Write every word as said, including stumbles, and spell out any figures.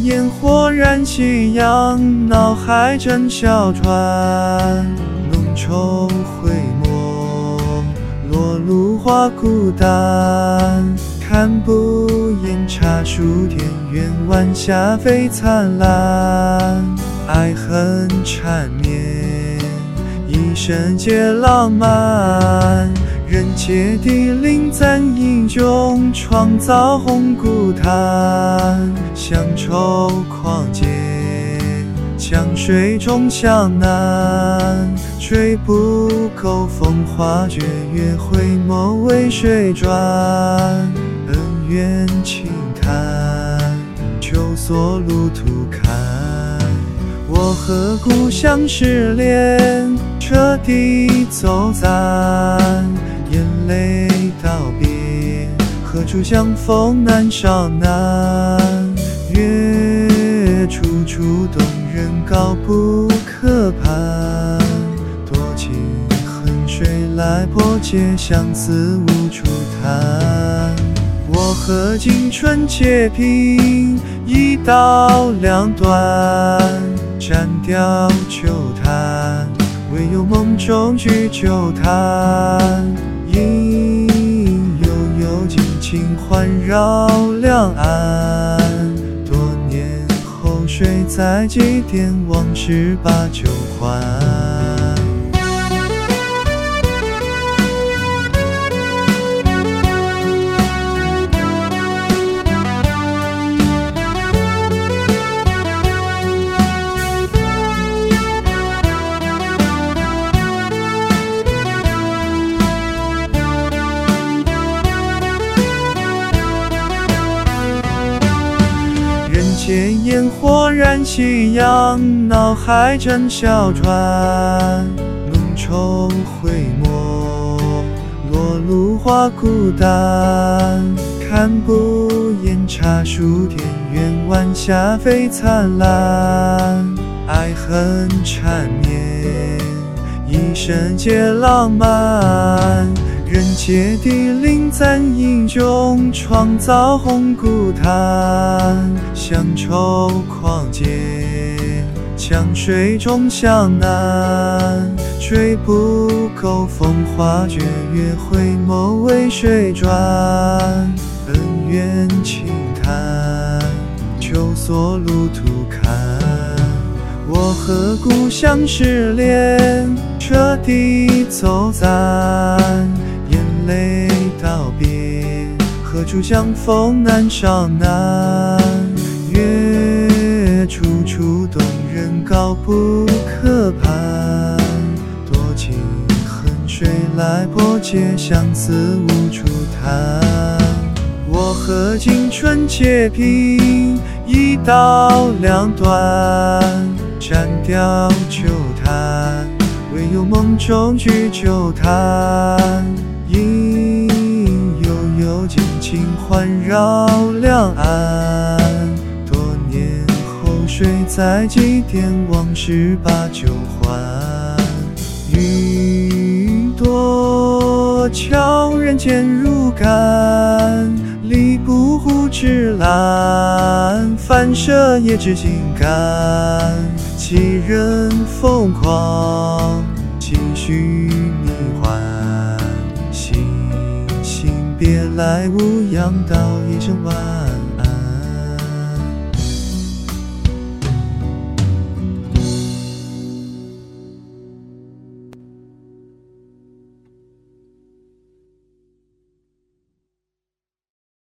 烟火燃起阳，脑海正小船，浓稠灰墨，落芦花孤单。看不厌茶树田园，晚霞飞灿烂，爱恨缠绵，一生皆浪漫。人杰地灵赞英雄，创造红谷滩。乡愁狂笺，江水中向南。追不够风花绝月，回眸为水转。恩怨轻叹，求索路途坎。我和故乡失联，彻底走散。眼泪道别，何处相逢难少难。月处处动人，高不可攀。多情恨水来破解，相思无处谈。我和青春且拼，一刀两断，斩掉旧叹，唯有梦中聚旧叹。隐隐悠悠，尽情环绕两岸。多年后，谁在祭奠，往事把酒还。见烟火燃起阳，脑海正小船，浓稠灰墨，落芦花孤单。看不厌茶树田园，晚霞飞灿烂。爱恨缠绵，一生皆浪漫。人杰地灵赞英雄，创造红谷滩。乡愁狂笺，江水中向南。追不够风花绝月，回眸为水转。恩怨轻叹，求索路途坎。我和故乡失联，彻底走散。眼泪道别，何处相逢难少难。月处处动人，高不可攀。多情恨水来破解，相思无处谈。我和青春且拼，一刀两断，斩掉旧叹，唯有梦中聚旧叹。隐隐悠悠，尽情环绕两岸。多年后，谁在祭奠，往事把酒还。云朵悄然渐入肝，力不护之蓝，反射也知心肝。几人疯狂，几许迷幻。星星别来无恙，道一声晚安。